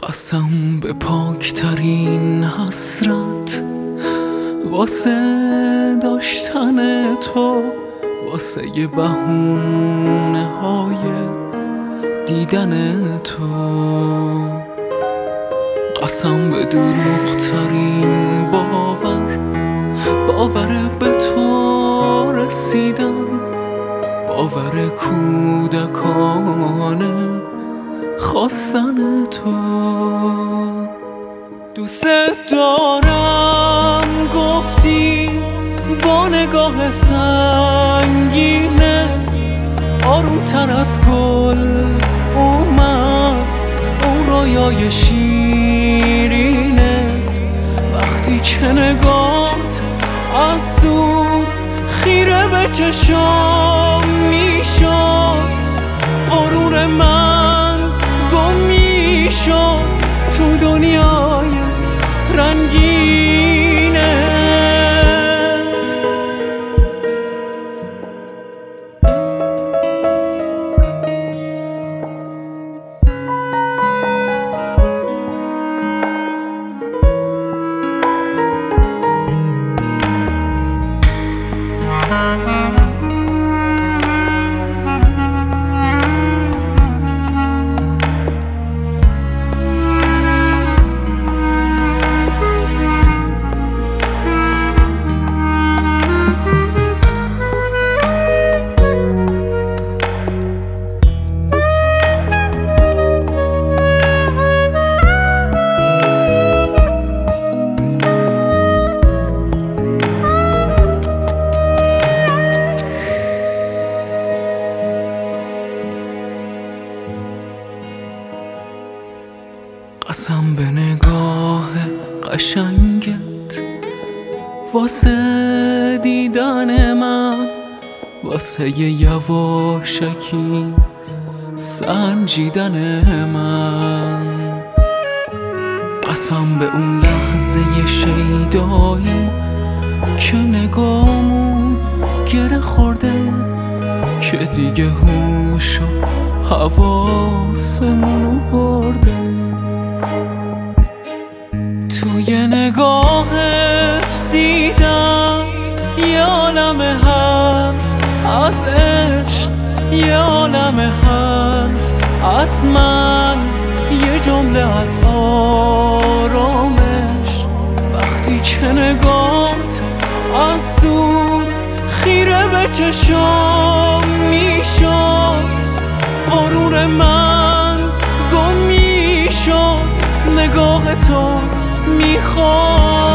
قسم به پاکترین حسرت واسه داشتن تو، واسه یه بهونه های دیدن تو. قسم به دروغترین باور به تو رسیدم، باور کودکانه خواستن تو. دوست دارم گفتی با نگاه سنگینت، آرومتر از گل اومد اون رویای شیرینت. وقتی که نگات از دور خیره به چشام میشد، غرور من گم میشد تو دنیای رنگینت. قسم به نگاه قشنگت واسه دیدن من، واسه یواشکی سنجیدن من. قسم به اون لحظه شیدایی که نگامون گره خورده، که دیگه هوش و حواسمونو برده. توی نگاهت دیدم یه عالم حرف از عشق، یه عالم حرف از من، یه جمله از آرامش. وقتی که نگات از دور خیره به چشام میشد، غرور من گم میشد. نگاه تو میخواد